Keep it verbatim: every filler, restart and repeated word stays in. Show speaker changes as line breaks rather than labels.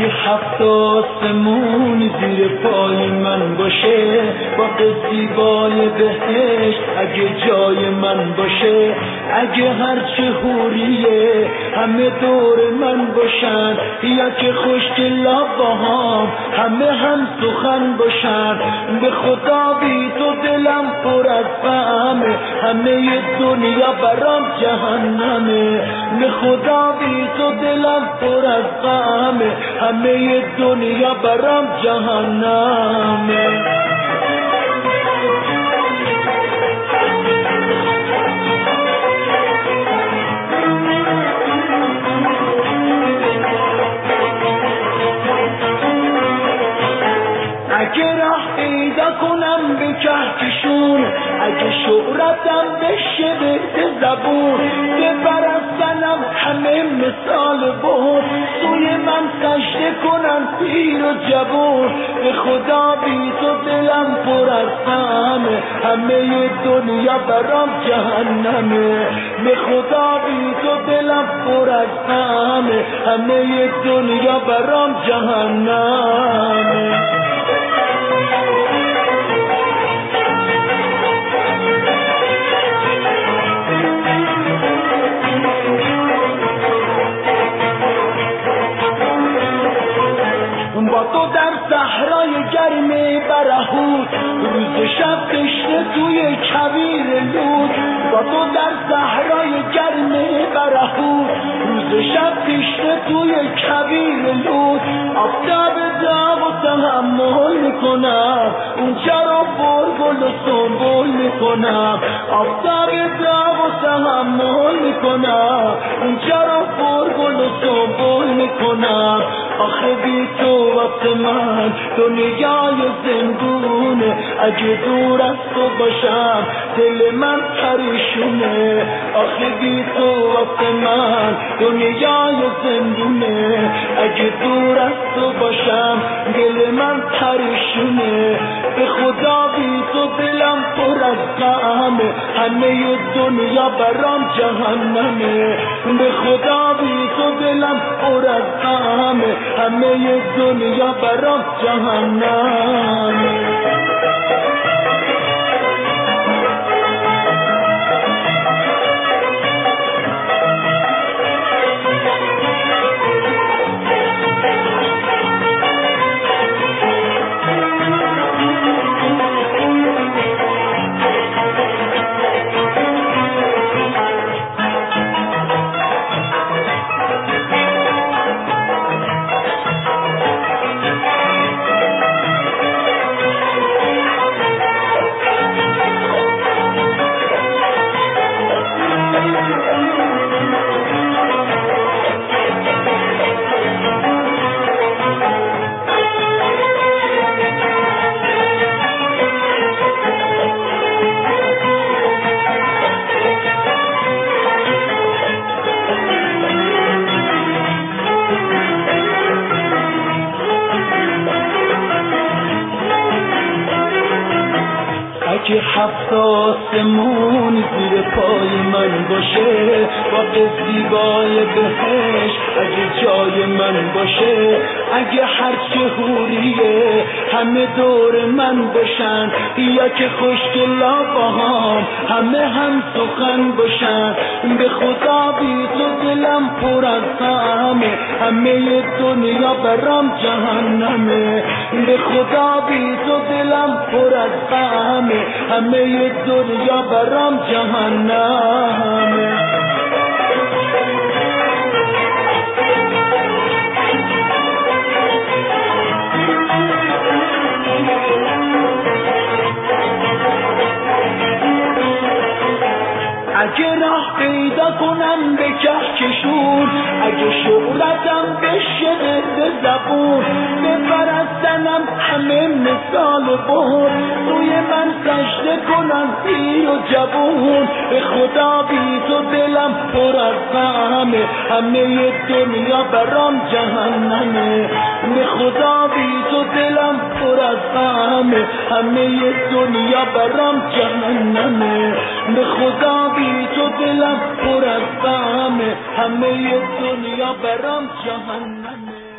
اگه هفت آسمون زیر پای من باشه، باغ زیبای بهشت اگه جای من باشه، اگه هرچه حوریه همه دور من باشن، یا که خشک لبهام همه هم سخن باشن، به خدا بی تو دلم پر از غمه، همه دنیا برام جهنمه، به خدا بی تو دلم پر از غمه، همه دنیا برام جهنمه. اگه راه پیدا کنم به کهکشون، اگه شهرتم بشه به زبون، بپرستنم همه مثال بود، سوی من سجده کنن پیر و جوون، به خدا بی تو دلم پر از غمه، همه دنیا برام جهنمه، به خدا بی تو دلم پر از غمه، همه دنیا برام جهنمه. با تو در صحرای گرم برهوت، روز شب تشنه توی کویر لود، با تو در صحرای گرم برهوت، روز شب تشنه توی کویر لود، آفتاب داغ و تحمل میکنم، اونجا رو پر گل و سنبول میکنم، آفتاب داغ و تحمل میکنم، اونجا رو پر گل و سنبول میکنم، آخه بی تو وقت من دنیای زندونه، اگه دور از تو باشم دل من پریشونه، آخه بی تو وقت من دنیای زندونه، اگه دور از تو باشم دل من پریشونه، به خدا بی تو دلم پر از غمه، همه دنیا برام جهنمه، به خدا بی تو دلم پر از غمه، همه دنیا برام جهنمه. اگه هفت آسمون زیر پای من باشه، باغ زیبای بهشت اگه جای من باشه، اگه هرچه حوریه همه دور من باشن، یا که خشک لبهام همه هم سخن باشن، به خدا بی تو دلم پر از غمه، همه دنیا برام جهنمه، به خدا بی تو دلم پر از غمه، همه دنیا برام جهنمه. اگه راه پیدا کنم به کهکشون، اگه شهرتم بشه به زبون، بپرستنم همه مثال بود، روی من سجده کنم پیر و جوون، به خدا بی تو دلم پر از غمه، همه دنیا برام جهنمه، به خدا بی تو دلم پر از غمه، همه دنیا برام جهنمه، به خدا بی تو دلم پر از غمه، همه دنیا برام جهنمه.